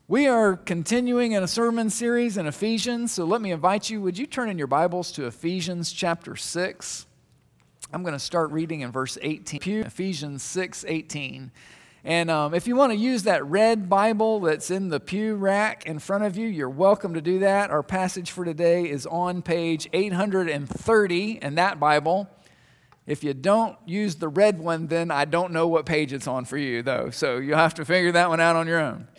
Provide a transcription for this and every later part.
We are continuing in a sermon series in Ephesians, so let me invite you, would you turn in your Bibles to Ephesians chapter 6? I'm going to start reading in verse 18, Ephesians 6:18. And if you want to use that red Bible that's in the pew rack in front of you, you're welcome to do that. Our passage for today is on page 830 in that Bible. If you don't use the red one, then I don't know what page it's on for you, though, so you'll have to figure that one out on your own.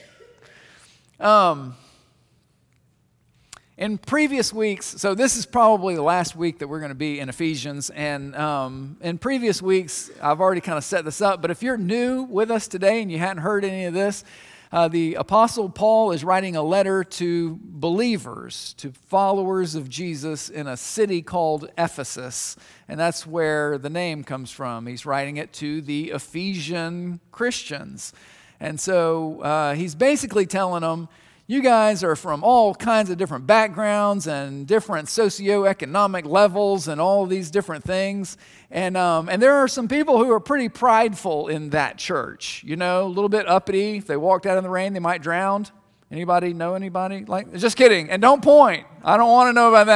In previous weeks, so this is probably the last week that we're going to be in Ephesians, and in previous weeks, I've already kind of set this up, but if you're new with us today and you hadn't heard any of this, the Apostle Paul is writing a letter to believers, to followers of Jesus in a city called Ephesus, and that's where the name comes from. He's writing it to the Ephesian Christians. And so he's basically telling them, you guys are from all kinds of different backgrounds and different socioeconomic levels and all of these different things. And there are some people who are pretty prideful in that church, you know, a little bit uppity. If they walked out in the rain, they might drown. Anybody know anybody? Just kidding. And don't point. I don't want to know about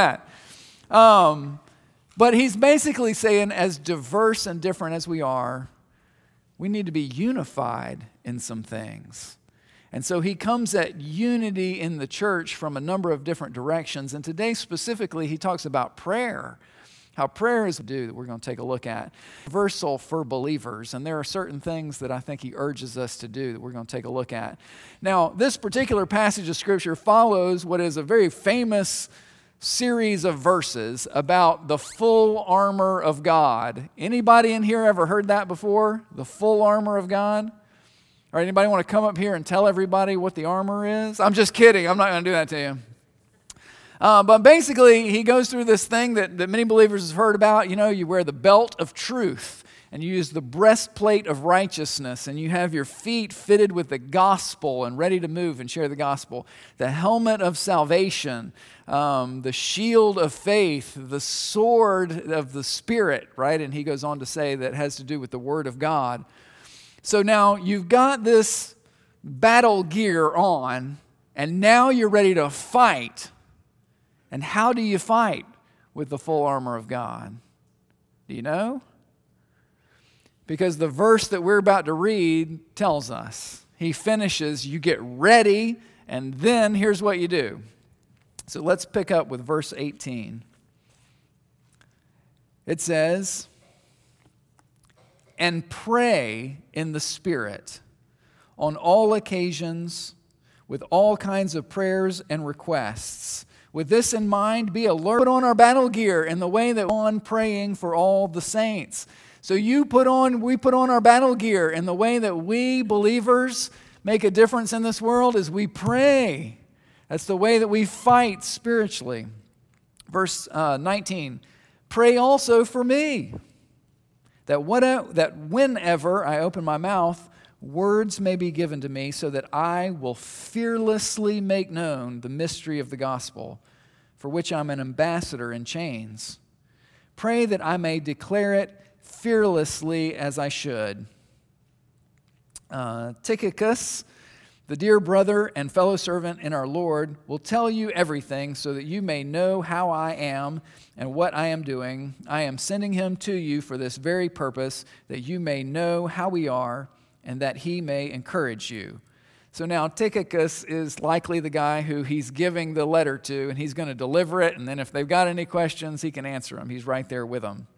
that. But he's basically saying, as diverse and different as we are, we need to be unified in some things. And so he comes at unity in the church from a number of different directions. And today specifically, he talks about prayer, how prayer is due that we're going to take a look at. Universal for believers. And there are certain things that I think he urges us to do that we're going to take a look at. Now, this particular passage of Scripture follows what is a very famous series of verses about the full armor of God. Anybody in here ever heard that before? The full armor of God? All right, anybody want to come up here and tell everybody what the armor is? I'm just kidding. I'm not going to do that to you. But basically, he goes through this thing that many believers have heard about. You know, you wear the belt of truth, and you use the breastplate of righteousness, and you have your feet fitted with the gospel and ready to move and share the gospel. The helmet of salvation, the shield of faith, the sword of the Spirit, right? And he goes on to say that has to do with the Word of God. So now you've got this battle gear on, and now you're ready to fight. And how do you fight with the full armor of God? Do you know? Because the verse that we're about to read tells us. He finishes, you get ready, and then here's what you do. So let's pick up with verse 18. It says, and pray in the Spirit on all occasions with all kinds of prayers and requests. With this in mind, be alert. Put on our battle gear in the way that we're on praying for all the saints. So we put on our battle gear in the way that we believers make a difference in this world is we pray. That's the way that we fight spiritually. Verse 19, pray also for me, that whenever I open my mouth, words may be given to me so that I will fearlessly make known the mystery of the gospel, for which I'm an ambassador in chains. Pray that I may declare it fearlessly as I should. Tychicus, the dear brother and fellow servant in our Lord, will tell you everything so that you may know how I am and what I am doing. I am sending him to you for this very purpose, that you may know how we are and that he may encourage you. So now Tychicus is likely the guy who he's giving the letter to, and he's going to deliver it, and then if they've got any questions, he can answer them. He's right there with them.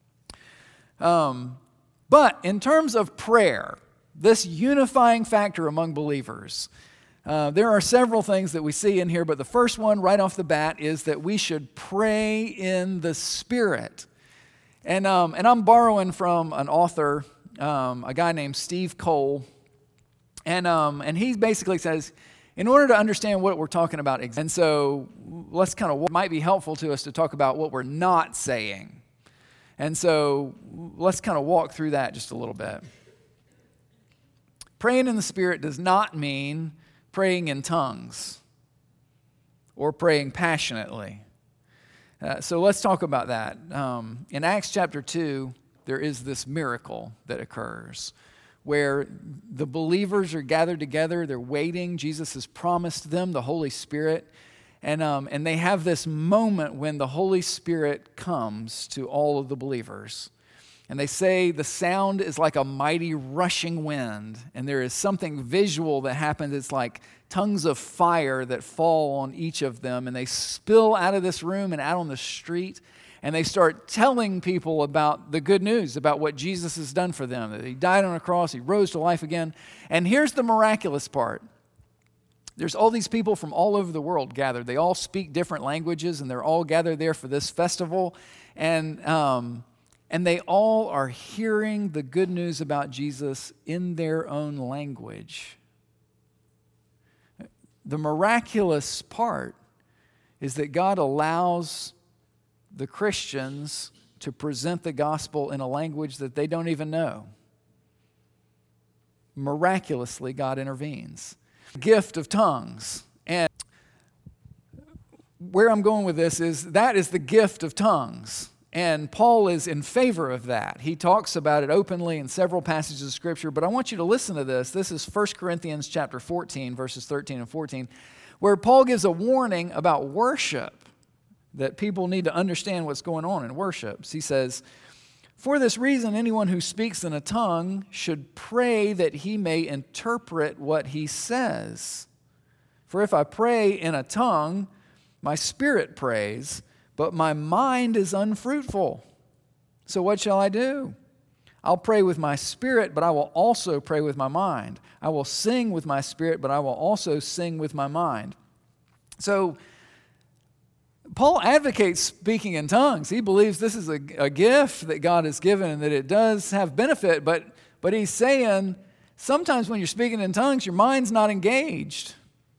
But in terms of prayer, this unifying factor among believers, there are several things that we see in here, but the first one right off the bat is that we should pray in the Spirit. And I'm borrowing from an author, a guy named Steve Cole, and he basically says, in order to understand what we're talking about, and so let's kind of, what might be helpful to us to talk about what we're not saying. And so let's kind of walk through that just a little bit. Praying in the Spirit does not mean praying in tongues or praying passionately. So let's talk about that. In Acts chapter 2, there is this miracle that occurs where the believers are gathered together. They're waiting. Jesus has promised them the Holy Spirit. And they have this moment when the Holy Spirit comes to all of the believers. And they say the sound is like a mighty rushing wind. And there is something visual that happens. It's like tongues of fire that fall on each of them. And they spill out of this room and out on the street. And they start telling people about the good news, about what Jesus has done for them. That he died on a cross, he rose to life again. And here's the miraculous part. There's all these people from all over the world gathered. They all speak different languages, and they're all gathered there for this festival. And they all are hearing the good news about Jesus in their own language. The miraculous part is that God allows the Christians to present the gospel in a language that they don't even know. Miraculously, God intervenes. Gift of tongues. And where I'm going with this is that is the gift of tongues. And Paul is in favor of that. He talks about it openly in several passages of Scripture, but I want you to listen to this. This is 1 Corinthians chapter 14, verses 13 and 14, where Paul gives a warning about worship, that people need to understand what's going on in worship. He says, "For this reason, anyone who speaks in a tongue should pray that he may interpret what he says. For if I pray in a tongue, my spirit prays, but my mind is unfruitful. So what shall I do? I'll pray with my spirit, but I will also pray with my mind. I will sing with my spirit, but I will also sing with my mind." So Paul advocates speaking in tongues. He believes this is a gift that God has given and that it does have benefit, but he's saying sometimes when you're speaking in tongues, your mind's not engaged.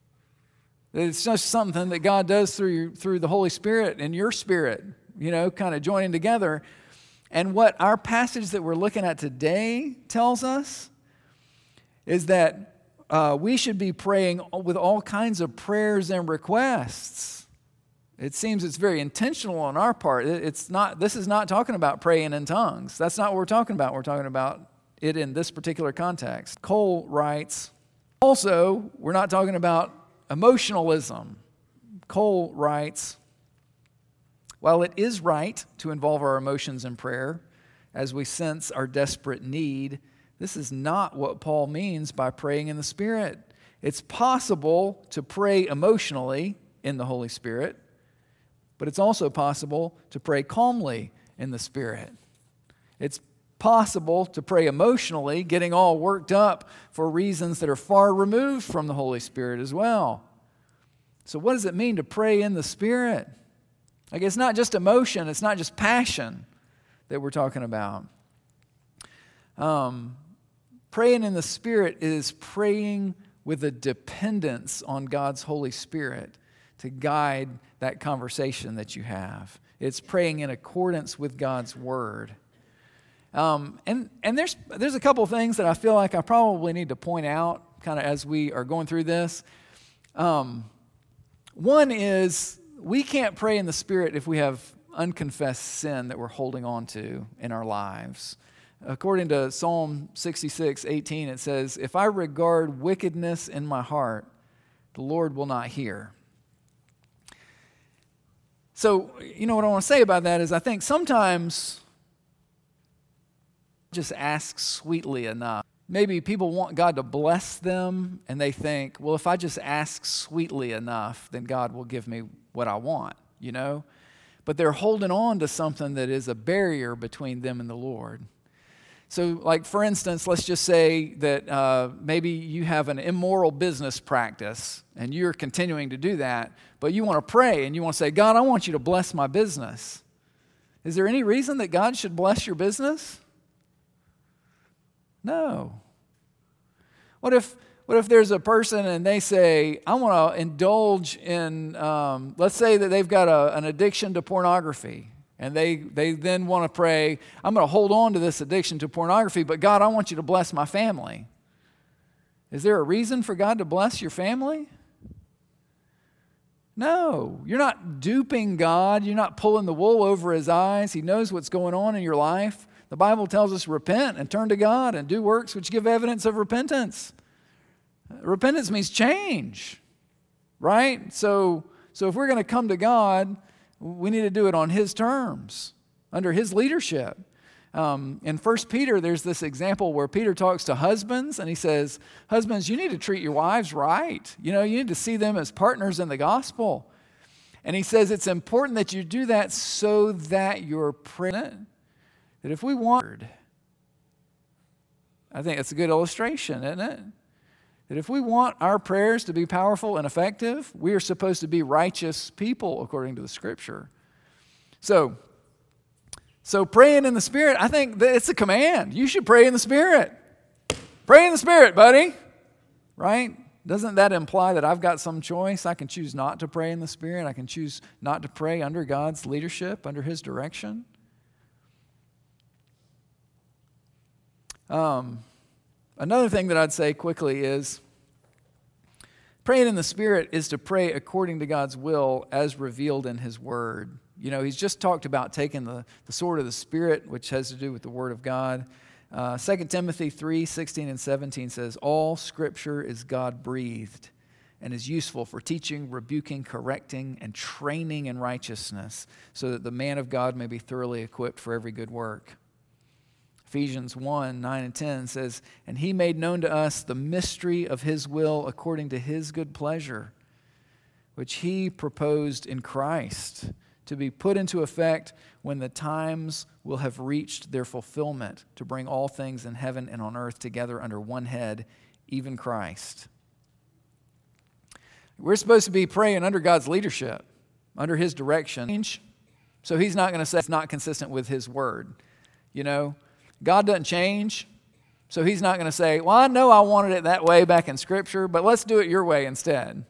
It's just something that God does through the Holy Spirit and your spirit, kind of joining together. And what our passage that we're looking at today tells us is that we should be praying with all kinds of prayers and requests. It seems it's very intentional on our part. This is not talking about praying in tongues. That's not what we're talking about. We're talking about it in this particular context. Cole writes, also, we're not talking about emotionalism. Cole writes, "While it is right to involve our emotions in prayer as we sense our desperate need, this is not what Paul means by praying in the Spirit. It's possible to pray emotionally in the Holy Spirit, but it's also possible to pray calmly in the Spirit. It's possible to pray emotionally, getting all worked up for reasons that are far removed from the Holy Spirit as well. So what does it mean to pray in the Spirit? Like, it's not just emotion, it's not just passion that we're talking about. Praying in the Spirit is praying with a dependence on God's Holy Spirit to guide that conversation that you have. It's praying in accordance with God's Word. And there's a couple of things that I feel like I probably need to point out kind of as we are going through this. One is we can't pray in the Spirit if we have unconfessed sin that we're holding on to in our lives. According to Psalm 66:18, it says, "If I regard wickedness in my heart, the Lord will not hear." So, what I want to say about that is I think sometimes just ask sweetly enough. Maybe people want God to bless them and they think, well, if I just ask sweetly enough, then God will give me what I want, But they're holding on to something that is a barrier between them and the Lord. So, like, for instance, let's just say that maybe you have an immoral business practice and you're continuing to do that, but you want to pray and you want to say, God, I want you to bless my business. Is there any reason that God should bless your business? No. What if there's a person and they say, I want to indulge in, let's say that they've got an addiction to pornography. And they then want to pray, I'm going to hold on to this addiction to pornography, but God, I want you to bless my family. Is there a reason for God to bless your family? No. You're not duping God. You're not pulling the wool over his eyes. He knows what's going on in your life. The Bible tells us repent and turn to God and do works which give evidence of repentance. Repentance means change, right? So if we're going to come to God, we need to do it on His terms, under His leadership. In 1 Peter, there's this example where Peter talks to husbands, and he says, husbands, you need to treat your wives right. You need to see them as partners in the gospel. And he says it's important that you do that so that you're present. That if we want, I think that's a good illustration, isn't it? That if we want our prayers to be powerful and effective, we are supposed to be righteous people according to the Scripture. So praying in the Spirit, I think that it's a command. You should pray in the Spirit. Pray in the Spirit, buddy. Right? Doesn't that imply that I've got some choice? I can choose not to pray in the Spirit. I can choose not to pray under God's leadership, under His direction. Another thing that I'd say quickly is praying in the Spirit is to pray according to God's will as revealed in His Word. He's just talked about taking the sword of the Spirit, which has to do with the Word of God. 2 Timothy 3:16 and 17 says, all Scripture is God-breathed and is useful for teaching, rebuking, correcting, and training in righteousness, so that the man of God may be thoroughly equipped for every good work. Ephesians 1:9 and 10 says, and He made known to us the mystery of His will according to His good pleasure, which He proposed in Christ, to be put into effect when the times will have reached their fulfillment, to bring all things in heaven and on earth together under one head, even Christ. We're supposed to be praying under God's leadership, under His direction. So He's not going to say it's not consistent with His Word. God doesn't change, so He's not going to say, well, I know I wanted it that way back in Scripture, but let's do it your way instead.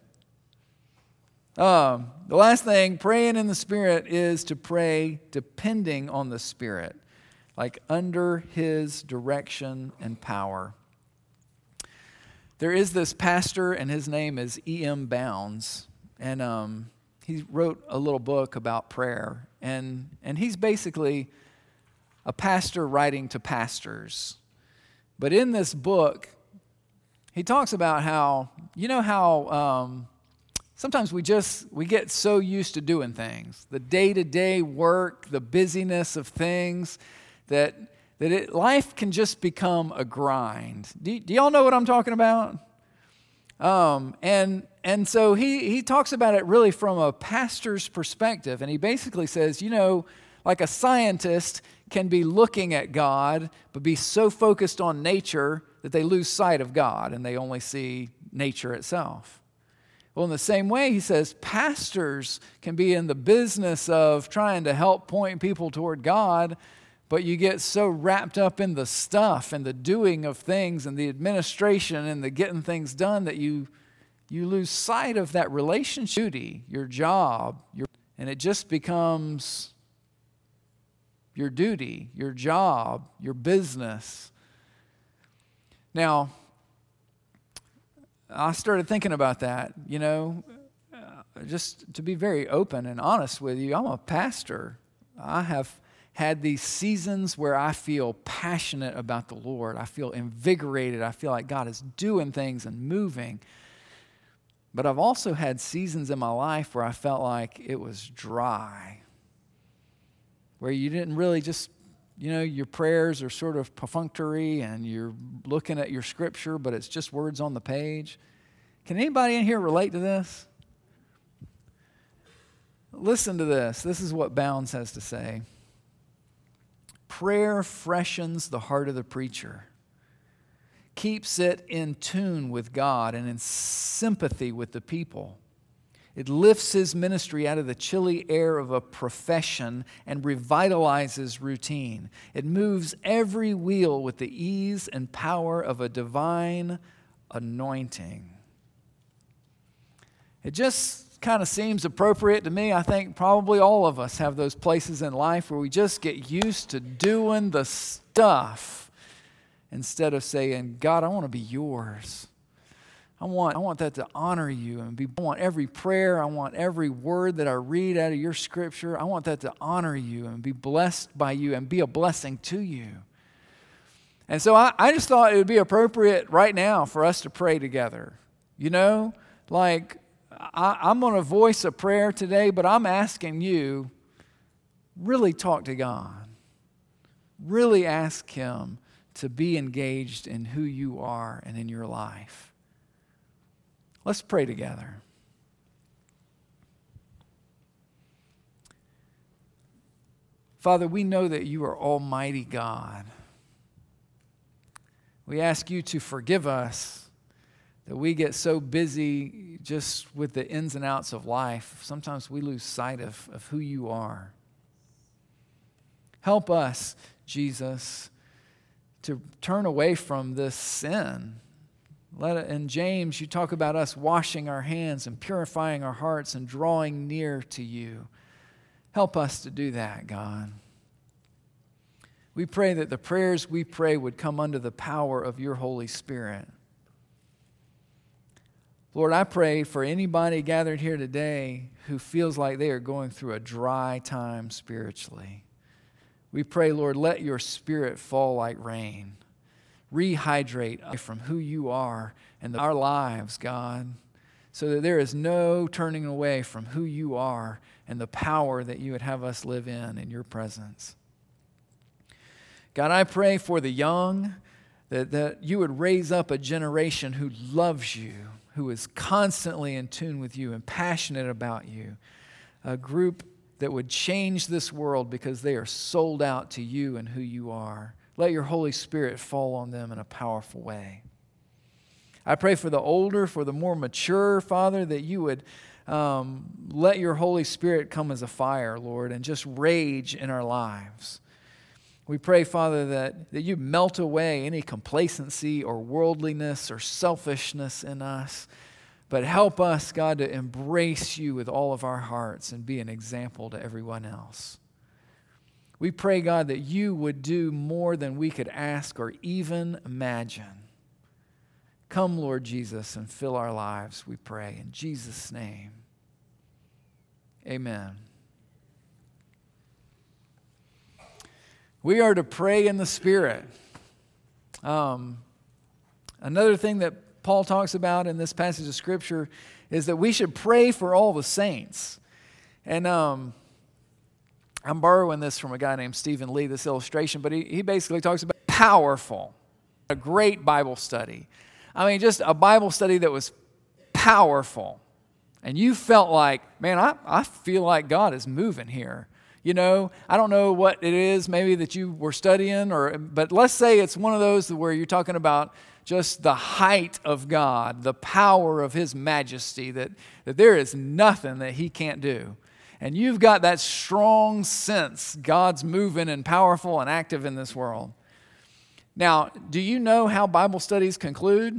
The last thing, praying in the Spirit, is to pray depending on the Spirit, like under His direction and power. There is this pastor, and his name is E.M. Bounds, and he wrote a little book about prayer, and he's basically a pastor writing to pastors. But in this book, he talks about how, sometimes we get so used to doing things, the day-to-day work, the busyness of things, that life can just become a grind. Do y'all know what I'm talking about? And so he talks about it really from a pastor's perspective, and he basically says, like a scientist can be looking at God, but be so focused on nature that they lose sight of God and they only see nature itself. Well, in the same way, he says, pastors can be in the business of trying to help point people toward God, but you get so wrapped up in the stuff and the doing of things and the administration and the getting things done that you lose sight of that relationship, duty, your job, and it just becomes your duty, your job, your business. Now, I started thinking about that, just to be very open and honest with you. I'm a pastor. I have had these seasons where I feel passionate about the Lord. I feel invigorated. I feel like God is doing things and moving. But I've also had seasons in my life where I felt like it was dry, where you didn't really just, your prayers are sort of perfunctory and you're looking at your scripture, but it's just words on the page. Can anybody in here relate to this? Listen to this. This is what Bounds has to say. Prayer freshens the heart of the preacher, keeps it in tune with God and in sympathy with the people. It lifts his ministry out of the chilly air of a profession and revitalizes routine. It moves every wheel with the ease and power of a divine anointing. It just kind of seems appropriate to me. I think probably all of us have those places in life where we just get used to doing the stuff instead of saying, God, I want to be yours. I want that to honor you I want every prayer, I want every word that I read out of your scripture, I want that to honor you and be blessed by you and be a blessing to you. And so I just thought it would be appropriate right now for us to pray together. You know, like I'm going to voice a prayer today, but I'm asking you, really talk to God. Really ask Him to be engaged in who you are and in your life. Let's pray together. Father, we know that you are Almighty God. We ask you to forgive us that we get so busy just with the ins and outs of life. Sometimes we lose sight of who you are. Help us, Jesus, to turn away from this sin. In James, you talk about us washing our hands and purifying our hearts and drawing near to you. Help us to do that, God. We pray that the prayers we pray would come under the power of your Holy Spirit. Lord, I pray for anybody gathered here today who feels like they are going through a dry time spiritually. We pray, Lord, let your Spirit fall like rain. Rehydrate us from who you are in our lives, God, so that there is no turning away from who you are and the power that you would have us live in your presence. God, I pray for the young, that you would raise up a generation who loves you, who is constantly in tune with you and passionate about you, a group that would change this world because they are sold out to you and who you are. Let your Holy Spirit fall on them in a powerful way. I pray for the older, for the more mature, Father, that you would let your Holy Spirit come as a fire, Lord, and just rage in our lives. We pray, Father, that you melt away any complacency or worldliness or selfishness in us, but help us, God, to embrace you with all of our hearts and be an example to everyone else. We pray, God, that you would do more than we could ask or even imagine. Come, Lord Jesus, and fill our lives, we pray. In Jesus' name, amen. We are to pray in the Spirit. Another thing that Paul talks about in this passage of Scripture is that we should pray for all the saints. And I'm borrowing this from a guy named Stephen Lee, this illustration, but he basically talks about powerful, a great Bible study. I mean, just a Bible study that was powerful. And you felt like, man, I feel like God is moving here. You know, I don't know what it is maybe that you were studying, but let's say it's one of those where you're talking about just the height of God, the power of His majesty, that there is nothing that He can't do. And you've got that strong sense God's moving and powerful and active in this world. Now, do you know how Bible studies conclude?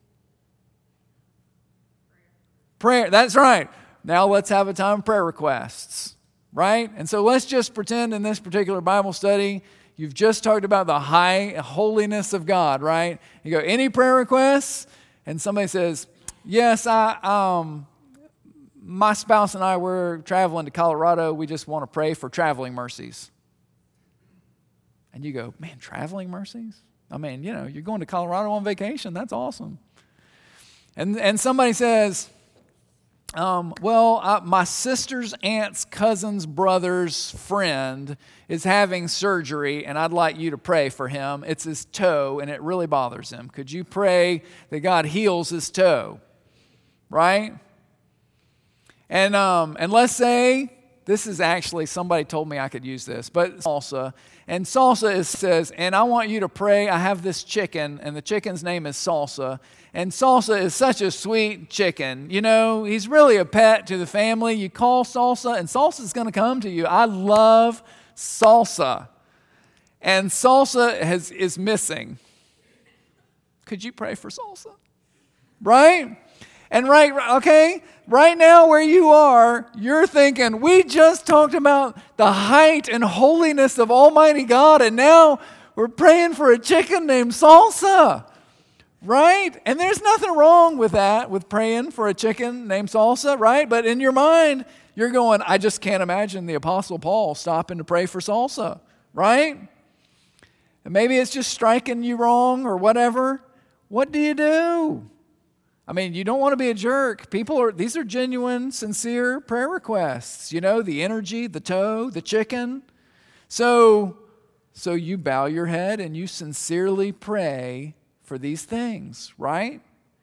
Prayer. That's right. Now let's have a time of prayer requests. Right? And so let's just pretend in this particular Bible study, you've just talked about the high holiness of God, right? You go, any prayer requests? And somebody says, yes, my spouse and I, we're traveling to Colorado. We just want to pray for traveling mercies. And you go, man, traveling mercies? I mean, you know, you're going to Colorado on vacation. That's awesome. And somebody says, my sister's aunt's cousin's brother's friend is having surgery, and I'd like you to pray for him. It's his toe, and it really bothers him. Could you pray that God heals his toe? Right? And let's say, this is actually, somebody told me I could use this, but salsa. And salsa says, and I want you to pray, I have this chicken, and the chicken's name is Salsa. And Salsa is such a sweet chicken. You know, he's really a pet to the family. You call Salsa, and Salsa's going to come to you. I love Salsa. And Salsa is missing. Could you pray for Salsa? Right? And right now where you are, you're thinking, we just talked about the height and holiness of Almighty God, and now we're praying for a chicken named Salsa. Right? And there's nothing wrong with that, with praying for a chicken named Salsa, right? But in your mind, you're going, I just can't imagine the Apostle Paul stopping to pray for Salsa, right? And maybe it's just striking you wrong or whatever. What do you do? I mean, you don't want to be a jerk. These are genuine, sincere prayer requests. You know, the energy, the toe, the chicken. So you bow your head and you sincerely pray for these things, right?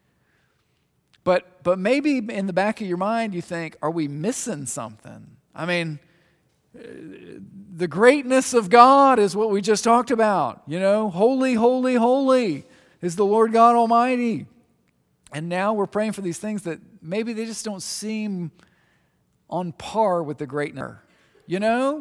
But maybe in the back of your mind you think, are we missing something? I mean, the greatness of God is what we just talked about. You know, holy, holy, holy is the Lord God Almighty. And now we're praying for these things that maybe they just don't seem on par with the greatness. You know?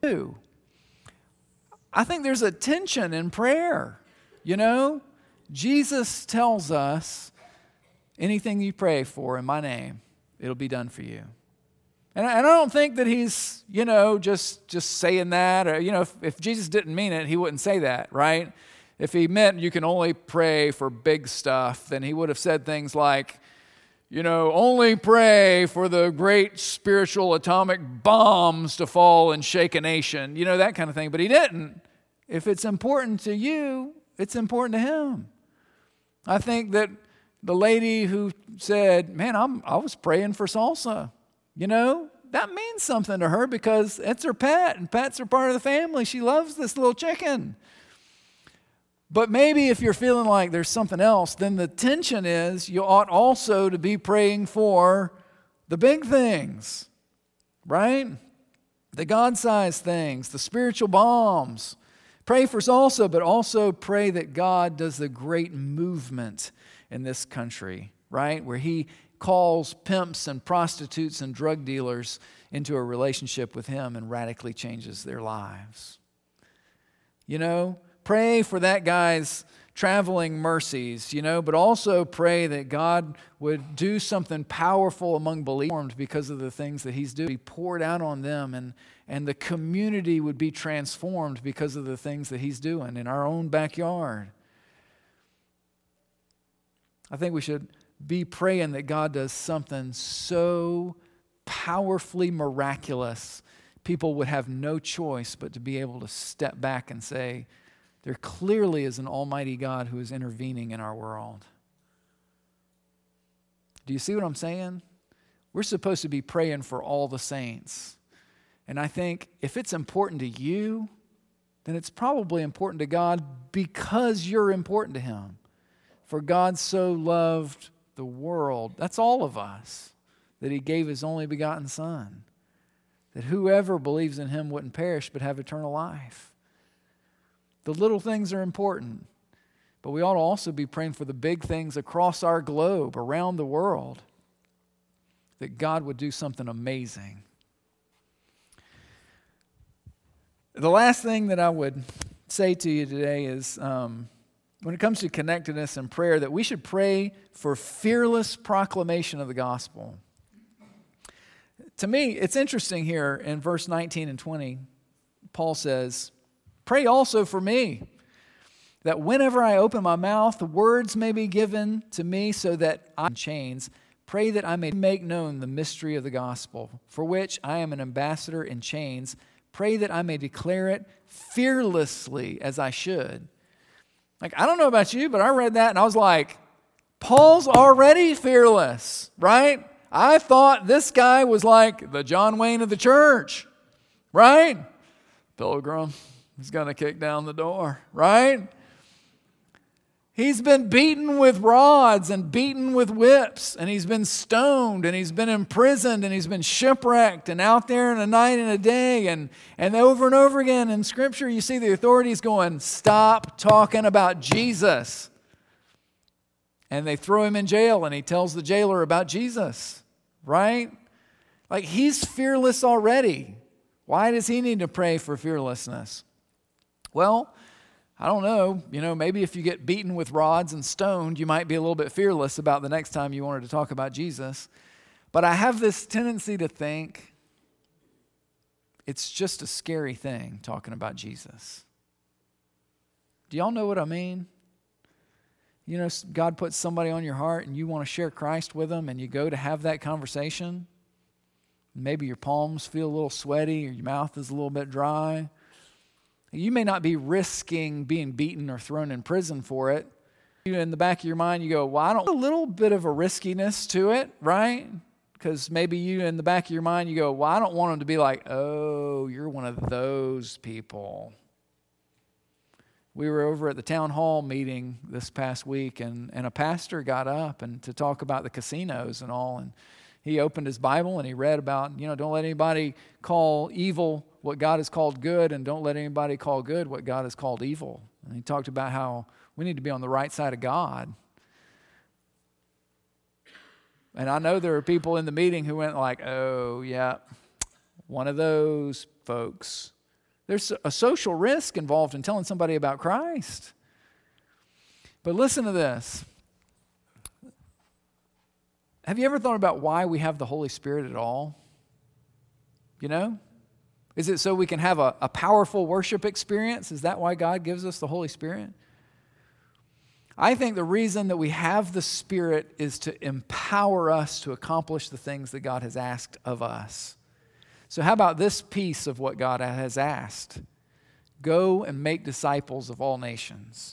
I think there's a tension in prayer. You know? Jesus tells us, anything you pray for in my name, it'll be done for you. And I don't think that he's, you know, just saying that. Or, you know, if Jesus didn't mean it, he wouldn't say that, right? If he meant you can only pray for big stuff, then he would have said things like, you know, only pray for the great spiritual atomic bombs to fall and shake a nation, you know, that kind of thing. But he didn't. If it's important to you, it's important to him. I think that the lady who said, man, I was praying for Salsa, you know, that means something to her because it's her pet, and pets are part of the family. She loves this little chicken. But maybe if you're feeling like there's something else, then the tension is you ought also to be praying for the big things, right? The God-sized things, the spiritual bombs. Pray for Salsa, but also pray that God does the great movement in this country, right? Where he calls pimps and prostitutes and drug dealers into a relationship with him and radically changes their lives. You know, pray for that guy's traveling mercies, you know, but also pray that God would do something powerful among believers because of the things that he's doing, be poured out on them, and the community would be transformed because of the things that he's doing in our own backyard. I think we should be praying that God does something so powerfully miraculous, people would have no choice but to be able to step back and say, there clearly is an almighty God who is intervening in our world. Do you see what I'm saying? We're supposed to be praying for all the saints. And I think if it's important to you, then it's probably important to God because you're important to him. For God so loved the world, that's all of us, that he gave his only begotten Son, that whoever believes in him wouldn't perish but have eternal life. The little things are important, but we ought to also be praying for the big things across our globe, around the world, that God would do something amazing. The last thing that I would say to you today is, when it comes to connectedness and prayer, that we should pray for fearless proclamation of the gospel. To me, it's interesting here in verse 19 and 20, Paul says, pray also for me, that whenever I open my mouth, the words may be given to me so that I'm in chains. Pray that I may make known the mystery of the gospel, for which I am an ambassador in chains. Pray that I may declare it fearlessly as I should. Like, I don't know about you, but I read that and I was like, Paul's already fearless, right? I thought this guy was like the John Wayne of the church, right? Pilgrim is going to kick down the door, right? He's been beaten with rods and beaten with whips, and he's been stoned, and he's been imprisoned, and he's been shipwrecked, and out there in a night and a day, and over again in Scripture, you see the authorities going, stop talking about Jesus. And they throw him in jail, and he tells the jailer about Jesus, right? Like, he's fearless already. Why does he need to pray for fearlessness? Well, I don't know, maybe if you get beaten with rods and stoned, you might be a little bit fearless about the next time you wanted to talk about Jesus. But I have this tendency to think it's just a scary thing talking about Jesus. Do y'all know what I mean? You know, God puts somebody on your heart and you want to share Christ with them, and you go to have that conversation. Maybe your palms feel a little sweaty or your mouth is a little bit dry. You may not be risking being beaten or thrown in prison for it. In the back of your mind, you go, well, I don't, a little bit of a riskiness to it, right? Because maybe you, in the back of your mind, you go, well, I don't want them to be like, oh, you're one of those people. We were over at the town hall meeting this past week, and a pastor got up and to talk about the casinos and all, and he opened his Bible and he read about, don't let anybody call evil what God has called good, and don't let anybody call good what God has called evil. And he talked about how we need to be on the right side of God. And I know there are people in the meeting who went like, oh, yeah, one of those folks. There's a social risk involved in telling somebody about Christ. But listen to this. Have you ever thought about why we have the Holy Spirit at all? Is it so we can have a powerful worship experience? Is that why God gives us the Holy Spirit? I think the reason that we have the Spirit is to empower us to accomplish the things that God has asked of us. So how about this piece of what God has asked? Go and make disciples of all nations.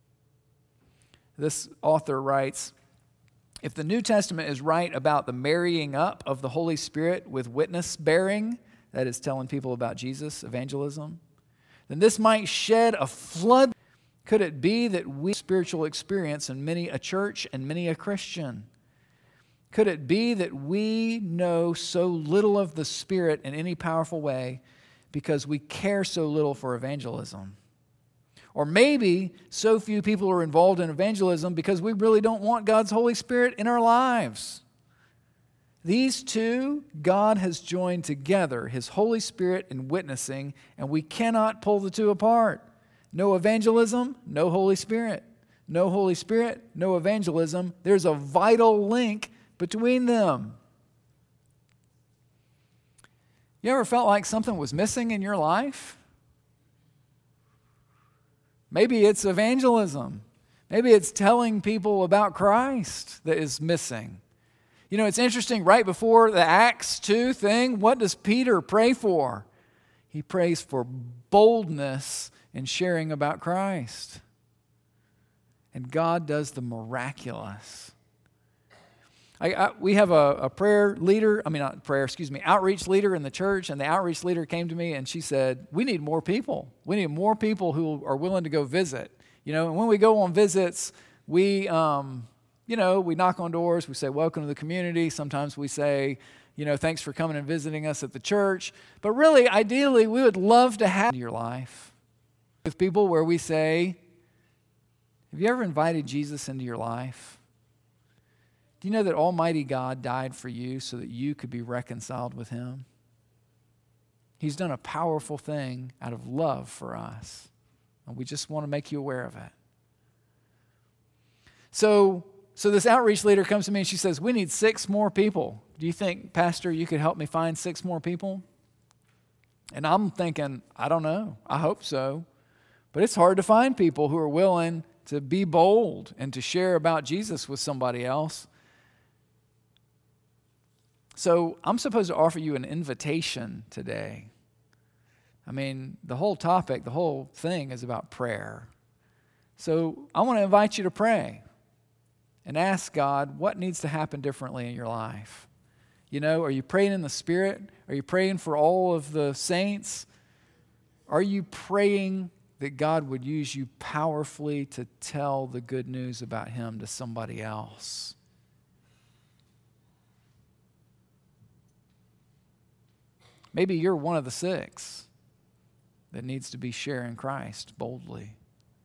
This author writes, if the New Testament is right about the marrying up of the Holy Spirit with witness bearing, that is telling people about Jesus, evangelism, then this might shed a flood. Could it be that we have spiritual experience in many a church and many a Christian? Could it be that we know so little of the Spirit in any powerful way because we care so little for evangelism? Or maybe so few people are involved in evangelism because we really don't want God's Holy Spirit in our lives. These two, God has joined together, His Holy Spirit and witnessing, and we cannot pull the two apart. No evangelism, no Holy Spirit. No Holy Spirit, no evangelism. There's a vital link between them. You ever felt like something was missing in your life? Maybe it's evangelism. Maybe it's telling people about Christ that is missing. It's interesting, right before the Acts 2 thing, what does Peter pray for? He prays for boldness in sharing about Christ. And God does the miraculous. We have a outreach leader in the church, and the outreach leader came to me and she said, we need more people. We need more people who are willing to go visit. And when we go on visits, we knock on doors, we say, welcome to the community. Sometimes we say, thanks for coming and visiting us at the church. But really, ideally, we would love to have your life with people where we say, have you ever invited Jesus into your life? Do you know that Almighty God died for you so that you could be reconciled with Him? He's done a powerful thing out of love for us, and we just want to make you aware of it. So this outreach leader comes to me and she says, we need 6 more people. Do you think, Pastor, you could help me find 6 more people? And I'm thinking, I don't know. I hope so. But it's hard to find people who are willing to be bold and to share about Jesus with somebody else. So I'm supposed to offer you an invitation today. The whole topic, the whole thing is about prayer. So I want to invite you to pray and ask God what needs to happen differently in your life. Are you praying in the Spirit? Are you praying for all of the saints? Are you praying that God would use you powerfully to tell the good news about Him to somebody else? Maybe you're one of the 6 that needs to be sharing Christ boldly.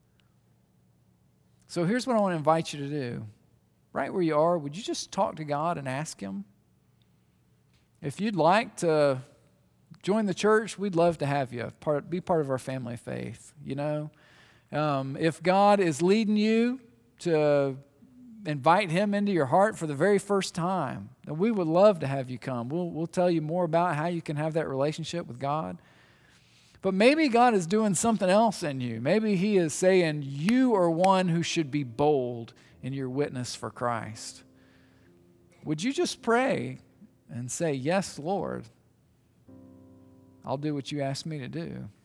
So here's what I want to invite you to do. Right where you are, would you just talk to God and ask Him? If you'd like to join the church, we'd love to have you. Be part of our family of faith, If God is leading you to invite Him into your heart for the very first time, then we would love to have you come. We'll tell you more about how you can have that relationship with God. But maybe God is doing something else in you. Maybe he is saying you are one who should be bold in your witness for Christ. Would you just pray and say, yes, Lord, I'll do what you asked me to do?